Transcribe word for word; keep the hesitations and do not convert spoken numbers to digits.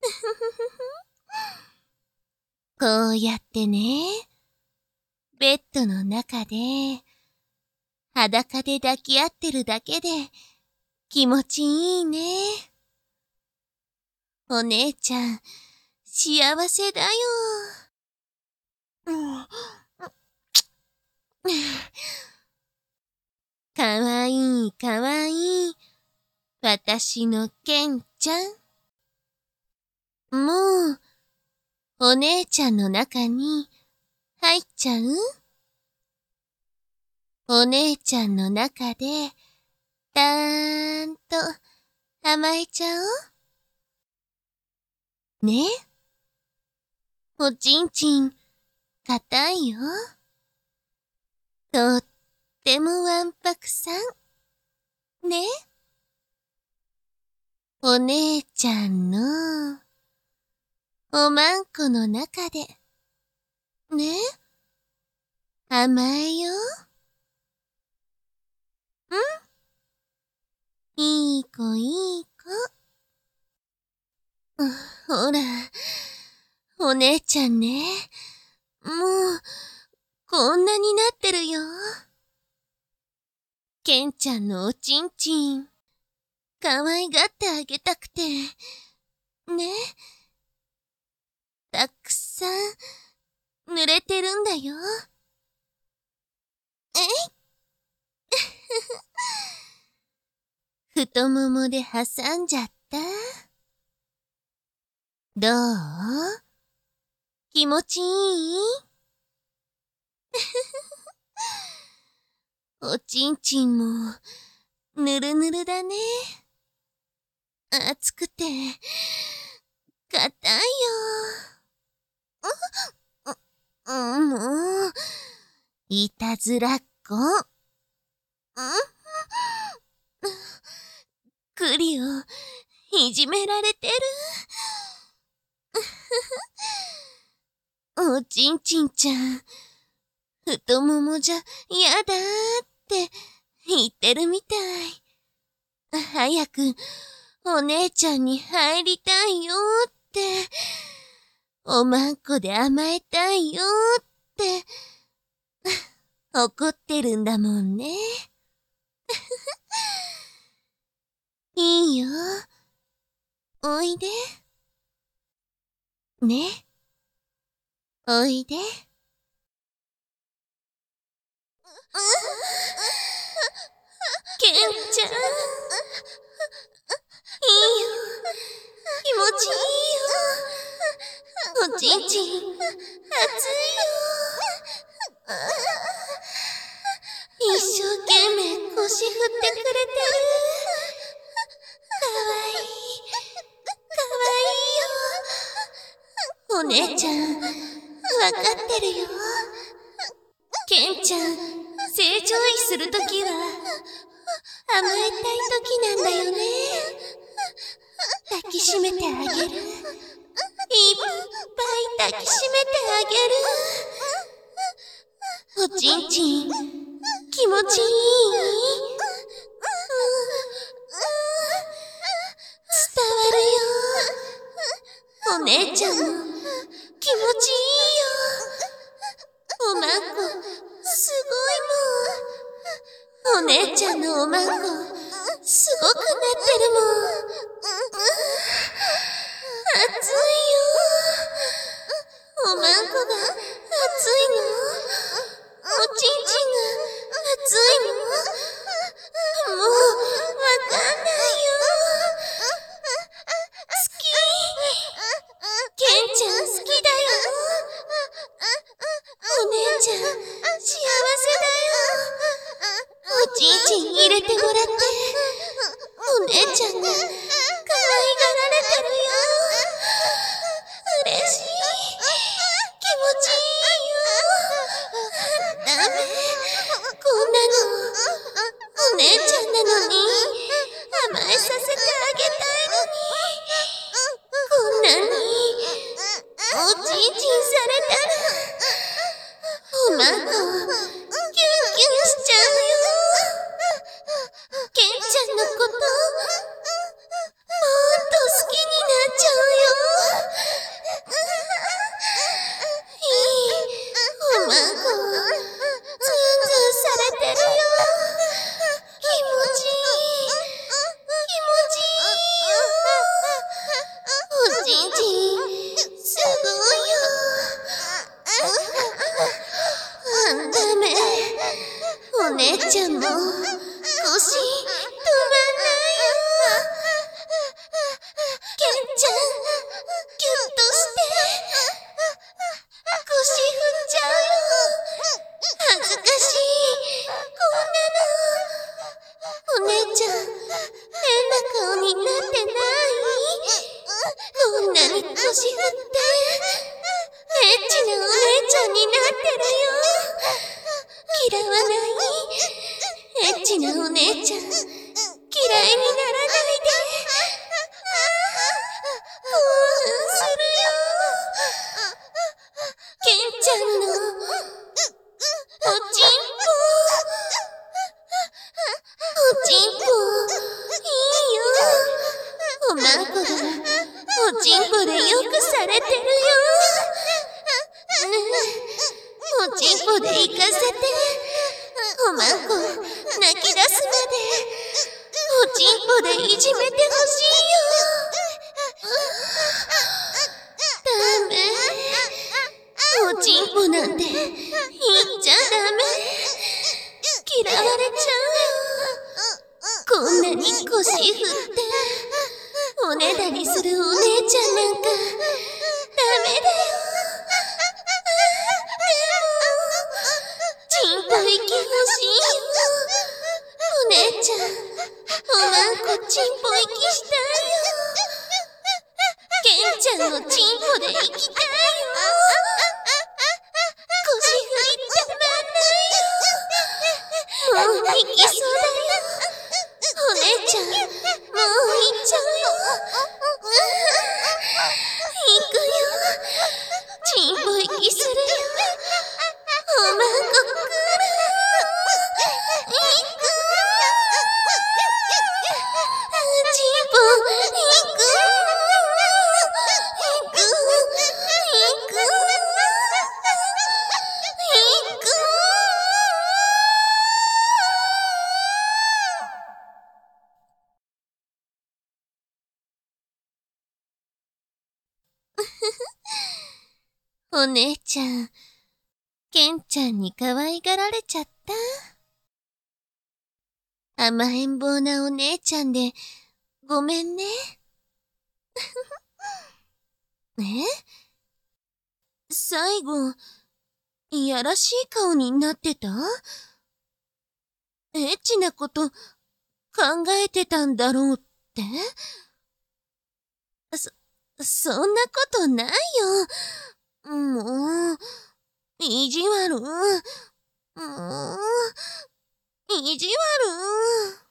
こうやってね、ベッドの中で、裸で抱き合ってるだけで気持ちいいね。お姉ちゃん、幸せだよ。かわいいかわいい、私のケンちゃん。もう、お姉ちゃんの中に入っちゃう？お姉ちゃんの中で、たーんと甘えちゃおう。ね？おちんちん、硬いよ。とってもわんぱくさん。ね？お姉ちゃんの、おまんこの中で、ね？甘えよ。ん？いい子いい子。ほら、お姉ちゃんね。もう、こんなになってるよ。ケンちゃんのおちんちん、かわいがってあげたくて、ね。たくさん、濡れてるんだよ。えい太ももで挟んじゃった。どう？気持ちいい？おちんちんも、ぬるぬるだね。熱くて、硬いよ。う、う、もう、いたずらっ子。クリを、いじめられてる。おちんちんちゃん、太ももじゃやだーって言ってるみたい。早くお姉ちゃんに入りたいよーって、おまんこで甘えたいよーって、怒ってるんだもんね。いいよ。おいで。ね。おいで。ケンちゃん。いいよ。気持ちいいよ。おちんちん、熱いよ。一生懸命腰振ってくれてる。かわいい。かわいいよ。お姉ちゃん、わかってるよ。ケンちゃん、成長位するときは、甘えたいときなんだよね。抱きしめてあげる。いっぱい抱きしめてあげる。おちんちん、気持ちいい？伝わるよ。お姉ちゃんも、気持ちいいよ。おまんこ、すごいもん。お姉ちゃんのおまんこ、すごくなってるもん。熱いよ。おまんこが熱いの？おちんちんが熱いの？もう、わかんないよ。好き。ケンちゃん好きだよ。お姉ちゃん、幸せだよ。おちんちん入れてもらって。 おまんこがおちんぽでよくされてるよ。ねえ、おちんぽで行かせて。おまんこ泣き出すまでおちんぽでいじめてほしいよ。ダメ。おちんぽなんて言っちゃダメ。嫌われちゃうよ。こんなに腰振っておねだりするお姉ちゃんなんかダメだよ。でもちんぽ息欲しいよ。お姉ちゃん、おまんこちんぽ息したいよ。ケンちゃんのちんぽで生きたいよ。腰振りたまんないよ。もう行きそうだよ。お姉ちゃん、もう行っちゃうよ。行くよ。ちんぽ息するよ。おまんこ来る。行く。ちんぽ行く。行く。行く。行く。お姉ちゃん、ケンちゃんに可愛がられちゃった。甘えん坊なお姉ちゃんで、ごめんね。え？最後、いやらしい顔になってた？エッチなこと考えてたんだろうって？そ、そんなことないよ。もう、意地悪。もう、意地悪。